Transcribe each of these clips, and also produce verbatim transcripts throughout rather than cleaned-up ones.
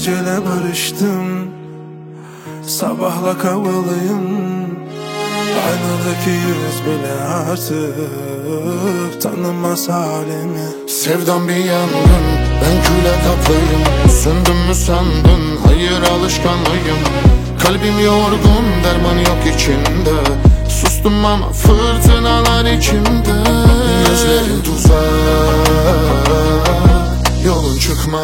gecele barıştım, sabahla kavalıyım. Aynadaki yüz bile artık tanımaz halimi. Sevdam bir yangın, ben küle kaplıyım. Söndüm mü sandın, hayır alışkanlıyım. Kalbim yorgun, derman yok içinde. Sustum ama fırtınalar içimde. Gözlerin tuzak, yolun çıkmaz.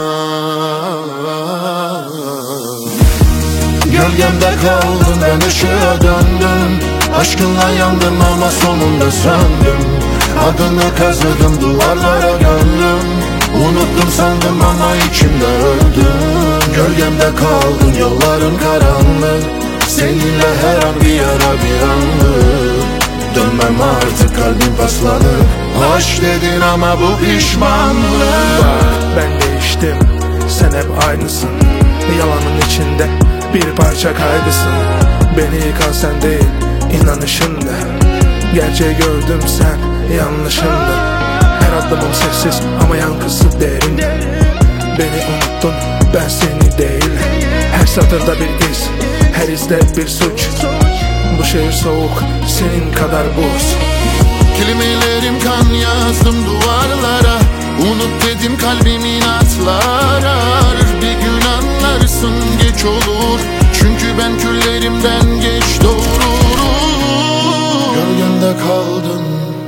Gölgemde kaldın, ben ışığa döndüm. Aşkınla yandım ama sonunda söndüm. Adını kazıdım duvarlara gömdüm. Unuttum sandım ama içimde öldüm. Gölgemde kaldın, yolların karanlık. Seninle her an bir yara bir anlık. Dönmem artık, kalbim paslanık. Aşk dedin ama bu pişmanlık. Bak ben değiştim, sen hep aynısın. Yalanın içinde bir parça kaybısın. Beni yıkan sen değil, inanışındı. Gerçeği gördüm, sen yanlışındı. Her adımım sessiz ama yankısı derin. Beni unuttun, ben seni değil. Her satırda bir iz, her izde bir suç. Bu şehir soğuk, senin kadar buz. Kelimelerim kan yazdım duvarlara. Unut dedim kalbim inatlar arar. Bir gün anlarsın geç olur. Çünkü ben küllerimden geç doğururum. Gölgemde kaldın,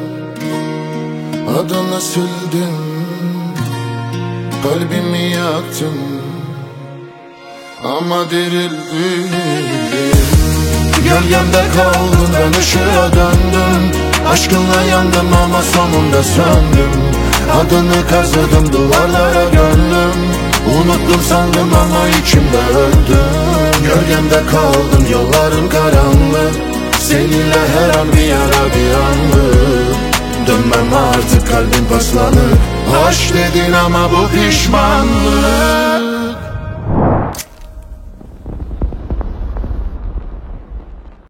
adını sildim. Kalbimi yaktın ama dirildim. Gölgemde kaldın, ben ışığa döndüm. Aşkınla yandım ama sonunda söndüm. Adını kazıdım duvarlara gömdüm. Unuttum sandım ama içimde öldüm. Gölgemde kaldın, yolların karanlık. Seninle her an bir yara bir anlık. Dönmem artık, kalbim paslanık. Aşk dedin ama bu pişmanlık.